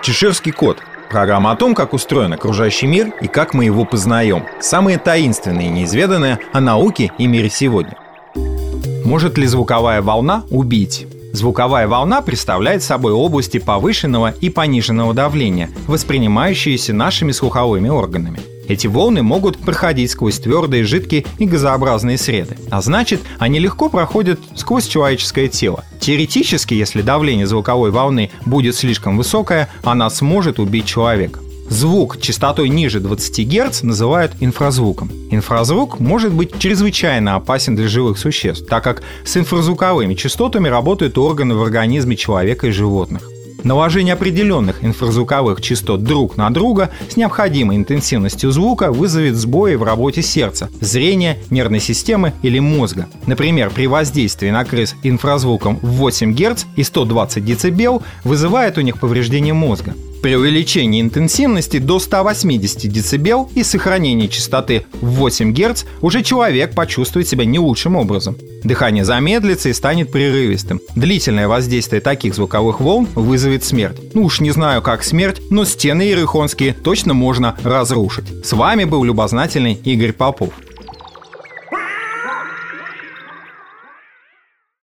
Чеширский кот. Программа о том, как устроен окружающий мир и как мы его познаем. Самые таинственные и неизведанные о науке и мире сегодня. Может ли звуковая волна убить? Звуковая волна представляет собой области повышенного и пониженного давления, воспринимающиеся нашими слуховыми органами. Эти волны могут проходить сквозь твердые, жидкие и газообразные среды. А значит, они легко проходят сквозь человеческое тело. Теоретически, если давление звуковой волны будет слишком высокое, она сможет убить человека. Звук частотой ниже 20 Гц называют инфразвуком. Инфразвук может быть чрезвычайно опасен для живых существ, так как с инфразвуковыми частотами работают органы в организме человека и животных. Наложение определенных инфразвуковых частот друг на друга с необходимой интенсивностью звука вызовет сбои в работе сердца, зрения, нервной системы или мозга. Например, при воздействии на крыс инфразвуком в 8 Гц и 120 дБ вызывает у них повреждение мозга. При увеличении интенсивности до 180 дБ и сохранении частоты в 8 Гц уже человек почувствует себя не лучшим образом. Дыхание замедлится и станет прерывистым. Длительное воздействие таких звуковых волн вызовет смерть. Уж не знаю, как смерть, но стены иерихонские точно можно разрушить. С вами был любознательный Игорь Попов.